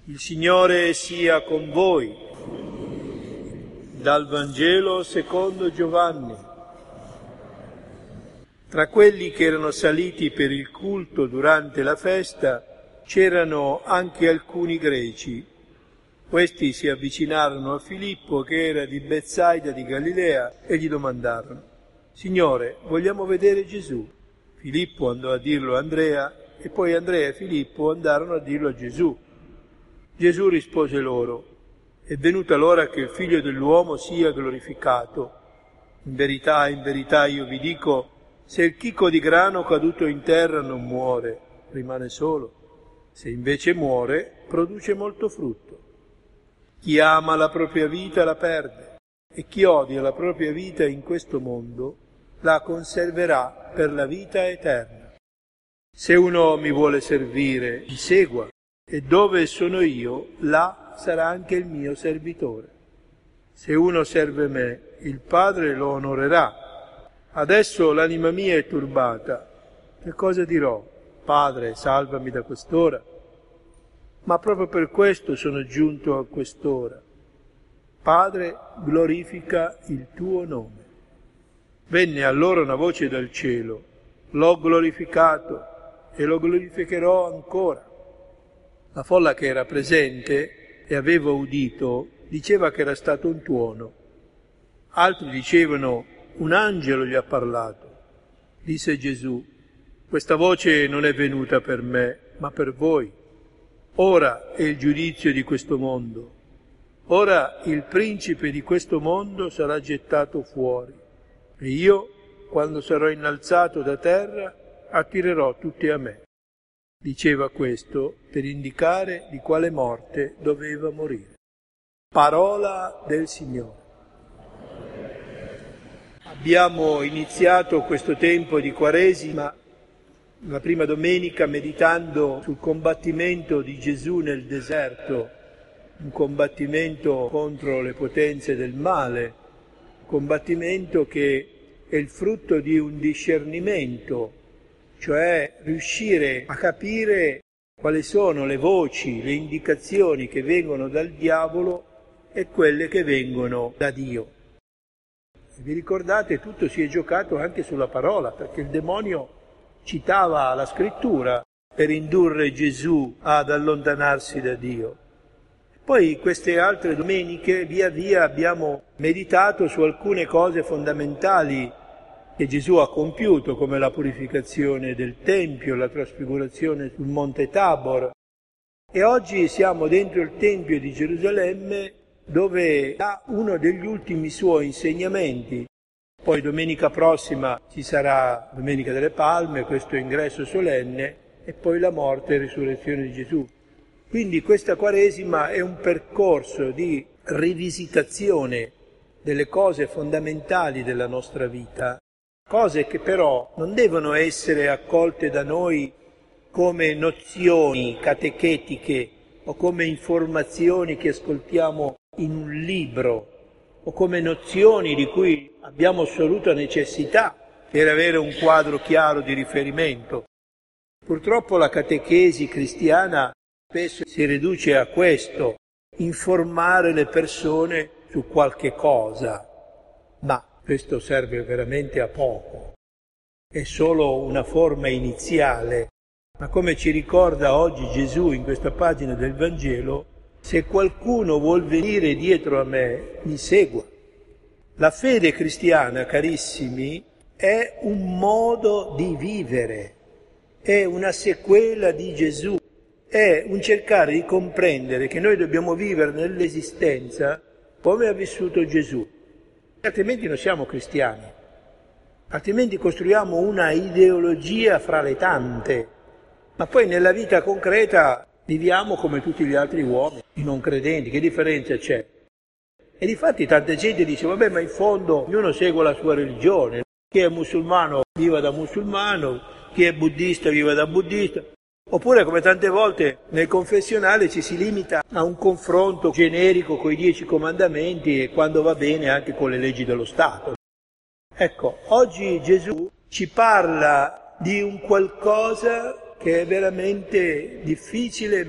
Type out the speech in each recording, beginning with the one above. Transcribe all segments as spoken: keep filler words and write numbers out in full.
Il Signore sia con voi. Dal Vangelo secondo Giovanni. Tra quelli che erano saliti per il culto durante la festa c'erano anche alcuni greci. Questi si avvicinarono a Filippo, che era di Betsaida di Galilea, e gli domandarono: Signore, vogliamo vedere Gesù. Filippo andò a dirlo a Andrea, e poi Andrea e Filippo andarono a dirlo a Gesù. Gesù rispose loro: è venuta l'ora che il Figlio dell'uomo sia glorificato. In verità, in verità io vi dico, se il chicco di grano caduto in terra non muore, rimane solo. Se invece muore, produce molto frutto. Chi ama la propria vita la perde, e chi odia la propria vita in questo mondo la conserverà per la vita eterna. Se uno mi vuole servire, mi segua. E dove sono io, là sarà anche il mio servitore. Se uno serve me, il Padre lo onorerà. Adesso l'anima mia è turbata. Che cosa dirò? Padre, salvami da quest'ora. Ma proprio per questo sono giunto a quest'ora. Padre, glorifica il tuo nome. Venne allora una voce dal cielo: l'ho glorificato e lo glorificherò ancora. La folla che era presente e aveva udito diceva che era stato un tuono. Altri dicevano: un angelo gli ha parlato. Disse Gesù: questa voce non è venuta per me, ma per voi. Ora è il giudizio di questo mondo. Ora il principe di questo mondo sarà gettato fuori. E io, quando sarò innalzato da terra, attirerò tutti a me. Diceva questo per indicare di quale morte doveva morire. Parola del Signore. Abbiamo iniziato questo tempo di Quaresima, la prima domenica, meditando sul combattimento di Gesù nel deserto, un combattimento contro le potenze del male, un combattimento che è il frutto di un discernimento, cioè riuscire a capire quali sono le voci, le indicazioni che vengono dal diavolo e quelle che vengono da Dio. E vi ricordate, tutto si è giocato anche sulla parola, perché il demonio citava la scrittura per indurre Gesù ad allontanarsi da Dio. Poi queste altre domeniche via via abbiamo meditato su alcune cose fondamentali che Gesù ha compiuto, come la purificazione del Tempio, la trasfigurazione sul Monte Tabor. E oggi siamo dentro il Tempio di Gerusalemme, dove ha uno degli ultimi suoi insegnamenti. Poi domenica prossima ci sarà Domenica delle Palme, questo ingresso solenne, e poi la morte e risurrezione di Gesù. Quindi questa Quaresima è un percorso di rivisitazione delle cose fondamentali della nostra vita, cose che però non devono essere accolte da noi come nozioni catechetiche o come informazioni che ascoltiamo in un libro o come nozioni di cui abbiamo assoluta necessità per avere un quadro chiaro di riferimento. Purtroppo la catechesi cristiana spesso si riduce a questo, informare le persone su qualche cosa, ma questo serve veramente a poco, è solo una forma iniziale, ma come ci ricorda oggi Gesù in questa pagina del Vangelo, se qualcuno vuol venire dietro a me, mi segua. La fede cristiana, carissimi, è un modo di vivere, è una sequela di Gesù, è un cercare di comprendere che noi dobbiamo vivere nell'esistenza come ha vissuto Gesù. Altrimenti non siamo cristiani, altrimenti costruiamo una ideologia fra le tante, ma poi nella vita concreta viviamo come tutti gli altri uomini, i non credenti. Che differenza c'è? E difatti tanta gente dice, vabbè, ma in fondo ognuno segue la sua religione, chi è musulmano viva da musulmano, chi è buddista viva da buddista. Oppure, come tante volte nel confessionale, ci si limita a un confronto generico con i dieci comandamenti e, quando va bene, anche con le leggi dello Stato. Ecco, oggi Gesù ci parla di un qualcosa che è veramente difficile ma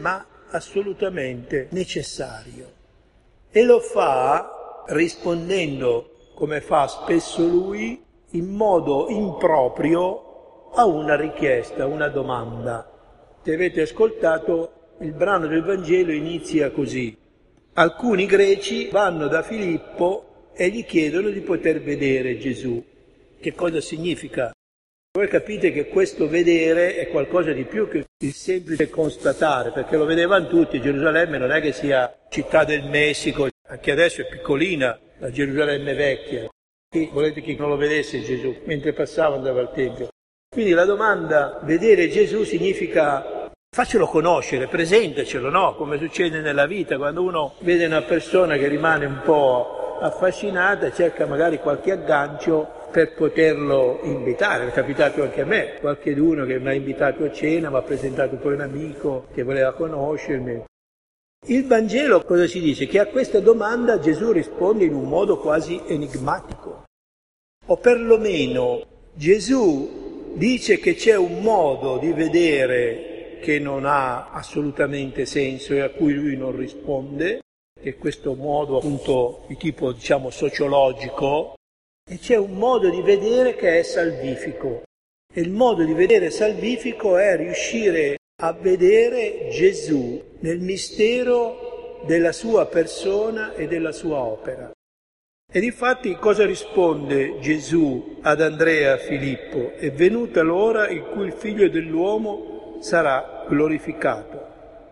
assolutamente necessario. E lo fa rispondendo, come fa spesso lui, in modo improprio a una richiesta, una domanda. Se avete ascoltato, il brano del Vangelo inizia così. Alcuni greci vanno da Filippo e gli chiedono di poter vedere Gesù. Che cosa significa? Voi capite che questo vedere è qualcosa di più che il semplice constatare, perché lo vedevano tutti. Gerusalemme non è che sia città del Messico, anche adesso è piccolina la Gerusalemme vecchia. Chi volete che non lo vedesse Gesù mentre passava andava al Tempio. Quindi la domanda vedere Gesù significa faccelo conoscere, presentacelo, no? Come succede nella vita, quando uno vede una persona che rimane un po' affascinata, cerca magari qualche aggancio per poterlo invitare. È capitato anche a me, qualcheduno che mi ha invitato a cena, mi ha presentato poi un amico che voleva conoscermi. Il Vangelo cosa ci dice? Che a questa domanda Gesù risponde in un modo quasi enigmatico. O perlomeno Gesù dice che c'è un modo di vedere che non ha assolutamente senso e a cui lui non risponde, che è questo modo appunto di tipo diciamo sociologico, e c'è un modo di vedere che è salvifico. E il modo di vedere salvifico è riuscire a vedere Gesù nel mistero della sua persona e della sua opera. E difatti cosa risponde Gesù ad Andrea e Filippo? È venuta l'ora in cui il Figlio dell'uomo sarà glorificato,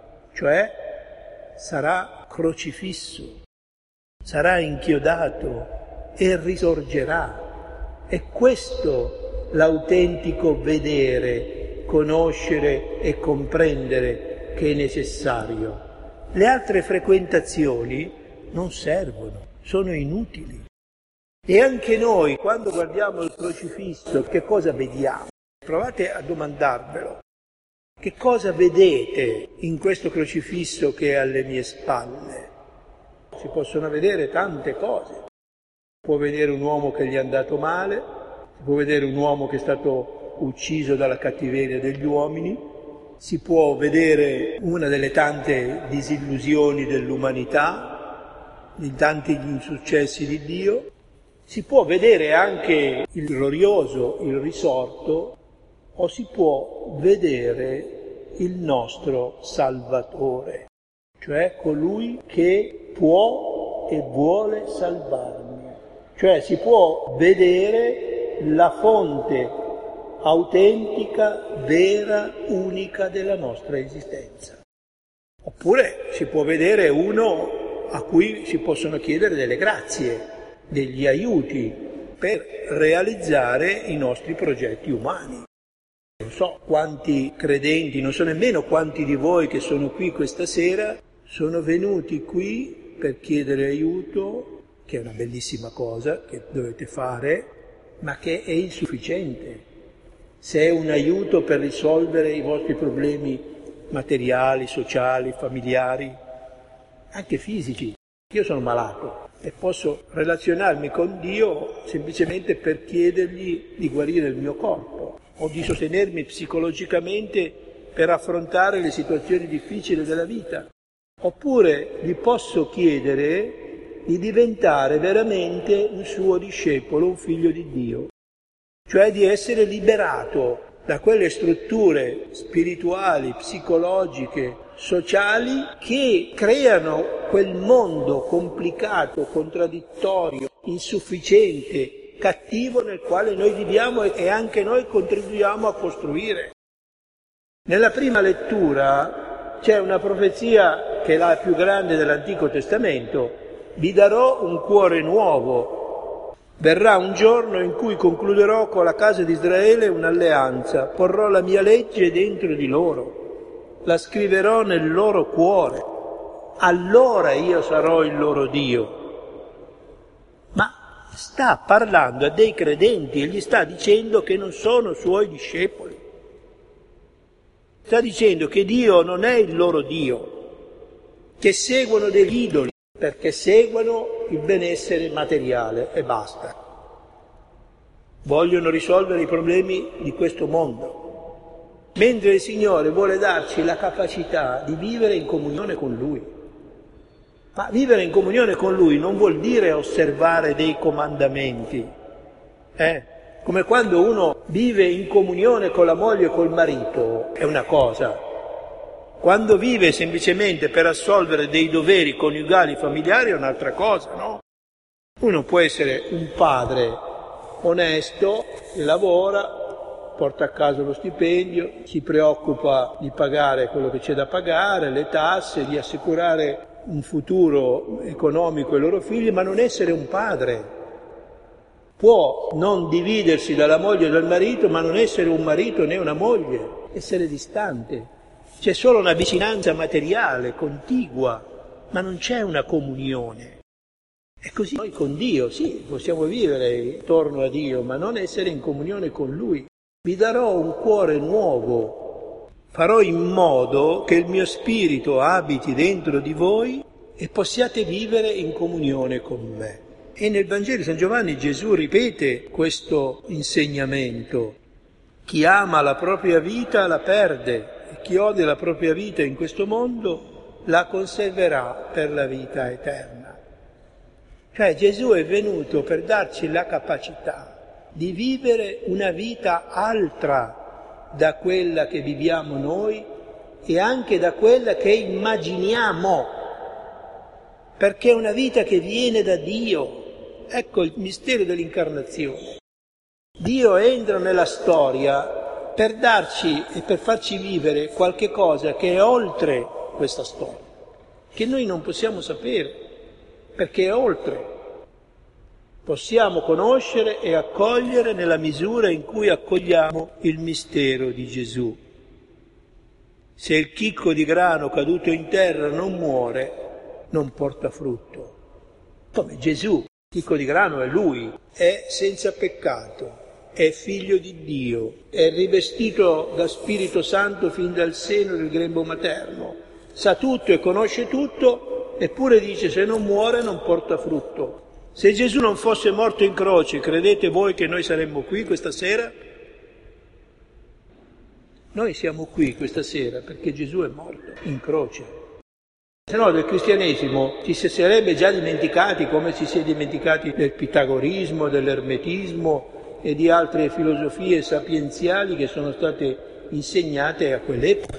cioè sarà crocifisso, sarà inchiodato e risorgerà. È questo l'autentico vedere, conoscere e comprendere che è necessario. Le altre frequentazioni non servono, sono inutili. E anche noi, quando guardiamo il crocifisso, che cosa vediamo? Provate a domandarvelo. Che cosa vedete in questo crocifisso che è alle mie spalle? Si possono vedere tante cose. Può vedere un uomo che gli è andato male, si può vedere un uomo che è stato ucciso dalla cattiveria degli uomini, si può vedere una delle tante disillusioni dell'umanità, di tanti insuccessi di Dio, si può vedere anche il glorioso, il risorto, o si può vedere il nostro Salvatore, cioè colui che può e vuole salvarmi. Cioè si può vedere la fonte autentica, vera, unica della nostra esistenza. Oppure si può vedere uno a cui si possono chiedere delle grazie, degli aiuti per realizzare i nostri progetti umani. Non so quanti credenti, non so nemmeno quanti di voi che sono qui questa sera, sono venuti qui per chiedere aiuto, che è una bellissima cosa che dovete fare, ma che è insufficiente. Se è un aiuto per risolvere i vostri problemi materiali, sociali, familiari, anche fisici. Io sono malato e posso relazionarmi con Dio semplicemente per chiedergli di guarire il mio corpo o di sostenermi psicologicamente per affrontare le situazioni difficili della vita. Oppure gli posso chiedere di diventare veramente un suo discepolo, un figlio di Dio, cioè di essere liberato da quelle strutture spirituali, psicologiche, sociali che creano quel mondo complicato, contraddittorio, insufficiente, cattivo nel quale noi viviamo e anche noi contribuiamo a costruire. Nella prima lettura c'è una profezia che è la più grande dell'Antico Testamento: vi darò un cuore nuovo. Verrà un giorno in cui concluderò con la casa di Israele un'alleanza, porrò la mia legge dentro di loro, la scriverò nel loro cuore, allora io sarò il loro Dio. Ma sta parlando a dei credenti e gli sta dicendo che non sono suoi discepoli. Sta dicendo che Dio non è il loro Dio, che seguono degli idoli, perché seguono il benessere materiale e basta. Vogliono risolvere i problemi di questo mondo. mentre il Signore vuole darci la capacità di vivere in comunione con Lui. Ma vivere in comunione con Lui non vuol dire osservare dei comandamenti, eh? Come quando uno vive in comunione con la moglie e col marito, è una cosa. Quando vive semplicemente per assolvere dei doveri coniugali familiari è un'altra cosa, no? Uno può essere un padre onesto, che lavora, porta a casa lo stipendio, si preoccupa di pagare quello che c'è da pagare, le tasse, di assicurare un futuro economico ai loro figli, ma non essere un padre. Può non dividersi dalla moglie e dal marito, ma non essere un marito né una moglie, essere distante. C'è solo una vicinanza materiale, contigua, ma non c'è una comunione. E così noi con Dio, sì, possiamo vivere intorno a Dio, ma non essere in comunione con Lui. Vi darò un cuore nuovo, farò in modo che il mio spirito abiti dentro di voi e possiate vivere in comunione con me. E nel Vangelo di San Giovanni Gesù ripete questo insegnamento. Chi ama la propria vita la perde, e chi odia la propria vita in questo mondo la conserverà per la vita eterna. Cioè Gesù è venuto per darci la capacità di vivere una vita altra da quella che viviamo noi e anche da quella che immaginiamo, perché è una vita che viene da Dio. Ecco il mistero dell'incarnazione. Dio entra nella storia per darci e per farci vivere qualche cosa che è oltre questa storia, che noi non possiamo sapere, perché è oltre. Possiamo conoscere e accogliere nella misura in cui accogliamo il mistero di Gesù. Se il chicco di grano caduto in terra non muore, non porta frutto. Come Gesù. Il chicco di grano è Lui, è senza peccato, è figlio di Dio, è rivestito da Spirito Santo fin dal seno del grembo materno, sa tutto e conosce tutto, eppure dice se non muore non porta frutto. Se Gesù non fosse morto in croce, credete voi che noi saremmo qui questa sera? Noi siamo qui questa sera perché Gesù è morto in croce. Se no del cristianesimo ci si sarebbe già dimenticati, come ci si è dimenticati del pitagorismo, dell'ermetismo e di altre filosofie sapienziali che sono state insegnate a quell'epoca.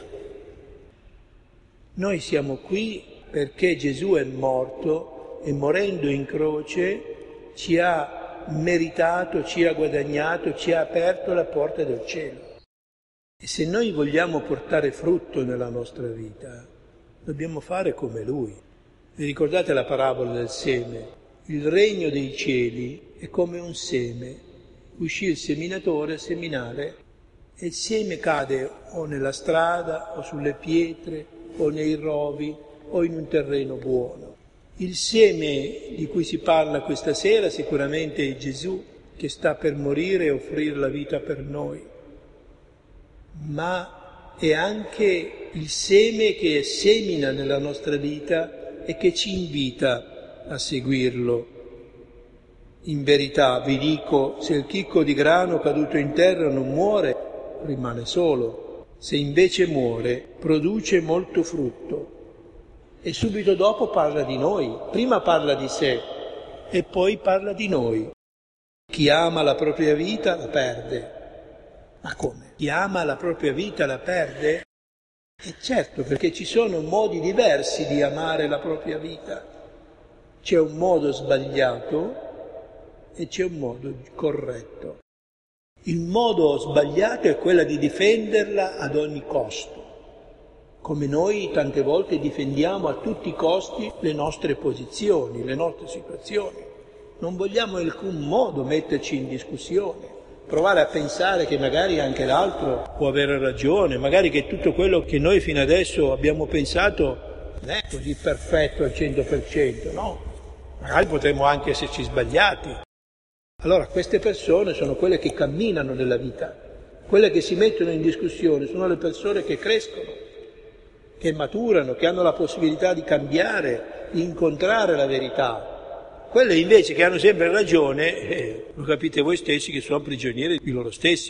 Noi siamo qui perché Gesù è morto e morendo in croce ci ha meritato, ci ha guadagnato, ci ha aperto la porta del cielo. E se noi vogliamo portare frutto nella nostra vita, dobbiamo fare come Lui. Vi ricordate la parabola del seme? Il regno dei cieli è come un seme. Uscì il seminatore a seminare e il seme cade o nella strada o sulle pietre o nei rovi o in un terreno buono. Il seme di cui si parla questa sera sicuramente è Gesù che sta per morire e offrire la vita per noi, ma è anche il seme che semina nella nostra vita e che ci invita a seguirlo. In verità vi dico, se il chicco di grano caduto in terra non muore, rimane solo. Se invece muore, produce molto frutto. E subito dopo parla di noi. Prima parla di sé e poi parla di noi. Chi ama la propria vita la perde. Ma come? Chi ama la propria vita la perde? E certo, perché ci sono modi diversi di amare la propria vita. C'è un modo sbagliato e c'è un modo corretto. Il modo sbagliato è quello di difenderla ad ogni costo, come noi tante volte difendiamo a tutti i costi le nostre posizioni, le nostre situazioni. Non vogliamo in alcun modo metterci in discussione, provare a pensare che magari anche l'altro può avere ragione, magari che tutto quello che noi fino adesso abbiamo pensato non è così perfetto al cento per cento, no? Magari potremmo anche esserci sbagliati. Allora queste persone sono quelle che camminano nella vita, quelle che si mettono in discussione, sono le persone che crescono, che maturano, che hanno la possibilità di cambiare, di incontrare la verità. Quelle invece che hanno sempre ragione, eh, lo capite voi stessi che sono prigionieri di loro stessi.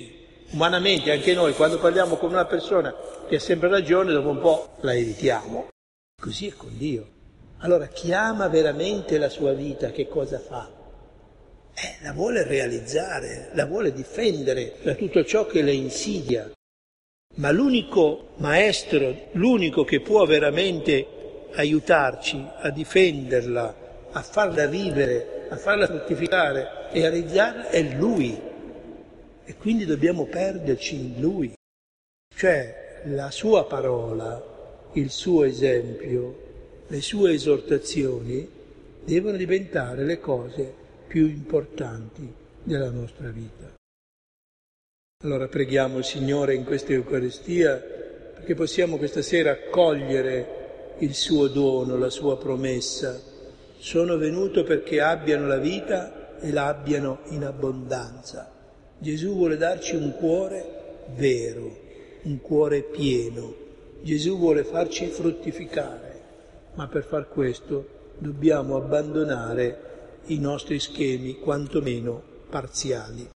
Umanamente anche noi, quando parliamo con una persona che ha sempre ragione, dopo un po' la evitiamo. Così è con Dio. Allora chi ama veramente la sua vita, che cosa fa? Eh, la vuole realizzare, la vuole difendere da tutto ciò che le insidia. Ma l'unico maestro, l'unico che può veramente aiutarci a difenderla, a farla vivere, a farla fruttificare e a realizzarla è Lui. E quindi dobbiamo perderci in Lui. Cioè la sua parola, il suo esempio, le sue esortazioni devono diventare le cose più importanti della nostra vita. Allora preghiamo il Signore in questa Eucaristia perché possiamo questa sera accogliere il suo dono, la sua promessa. Sono venuto perché abbiano la vita e la abbiano in abbondanza. Gesù vuole darci un cuore vero, un cuore pieno. Gesù vuole farci fruttificare, ma per far questo dobbiamo abbandonare i nostri schemi quantomeno parziali.